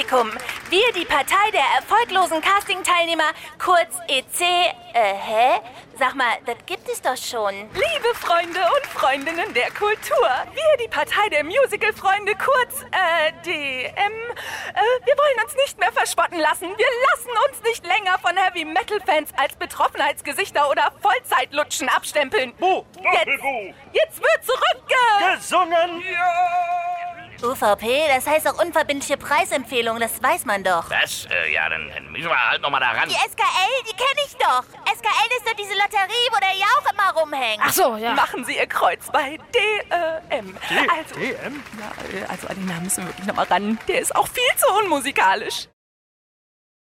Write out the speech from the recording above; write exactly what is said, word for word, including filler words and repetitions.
Publikum. Wir, die Partei der erfolglosen Casting-Teilnehmer, kurz E C... Äh, hä? Sag mal, das gibt es doch schon. Liebe Freunde und Freundinnen der Kultur, wir, die Partei der Musical-Freunde, kurz, äh, D M, äh, wir wollen uns nicht mehr verspotten lassen. Wir lassen uns nicht länger von Heavy-Metal-Fans als Betroffenheitsgesichter oder Vollzeitlutschen abstempeln. Bu, Jetzt, jetzt wird zurückge... gesungen! U V P, das heißt auch unverbindliche Preisempfehlung, das weiß man doch. Das, äh, ja, dann, dann müssen wir halt noch mal da ran. Die S K L, die kenne ich doch. S K L ist doch diese Lotterie, wo der Jauch immer rumhängt. Ach so, ja. Machen Sie Ihr Kreuz bei D M. D- Also, D M? ja, äh, also an den Namen müssen wir wirklich noch mal ran. Der ist auch viel zu unmusikalisch.